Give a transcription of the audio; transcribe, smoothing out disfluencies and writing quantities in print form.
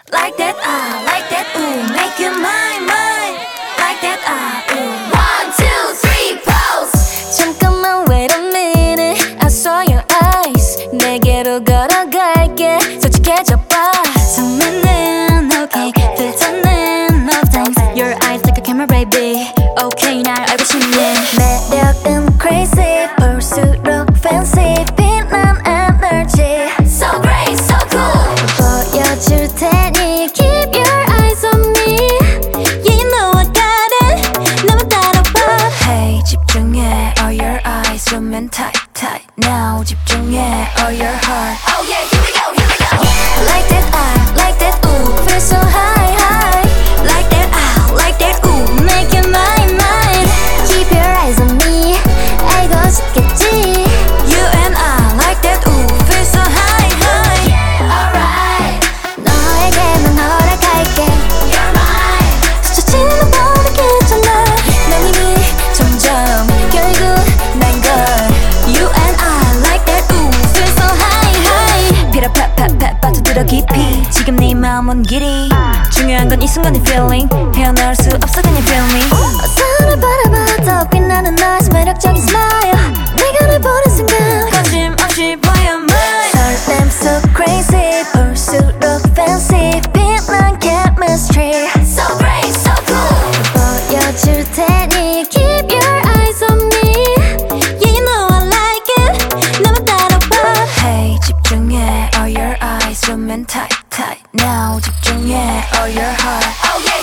Like that, like that, ooh, make you mine, mine. Like that, ooh. 1, 2, 3, pose. 잠깐만, wait a minute. I saw your eyes. 내게로 걸어갈게. 솔직해져봐. 성민은 okay, filter는 no thanks. Your eyes like a camera, baby. Okay, 날 알고 싶네. 매력은 crazy, 볼수록 fancy. 빛난 energy. So great, so cool. 보여줄 테니 keep your eyes on me. Yeah, you know I got it. 나만 따라봐. Hey, 집중해. All your eyes zooming tight, tight. Now 집중해. All your heart. Oh yeah, here we go, here we go. Like that, like that, ooh, feel so high, high. Like that, like that, ooh, make you mine, mine. Keep your eyes on me. 알고 싶겠지. You and I, like that, ooh, feel so high, high. Alright. 너에게만 허락할게. You're mine. 스쳐지는 모든 괜찮아. 난 이미 점점 결국 난 걸. You and I, like that, ooh, feel so high, high. 피라 팍팍팍 빠져들어 깊이. 지금 네 마음 온 길이. 중요한 건 이 순간의 feeling. 헤어나올 수 없어 그냥 feel me. 어서 날 바라봐. 더 빛나는 너의 매력적인 smile. 내가 널 보는 순간 거침없이 보여 mine. 설렘 so crazy. 볼수록 fancy. 빛난 chemistry. So great, so cool. 보여줄 테니 keep your eyes on me. Yeah, you know I like it. 나만 따라봐. Hey, 집중해. All your eyes zooming tight, tight. Now 집중해. All your heart. Oh yeah.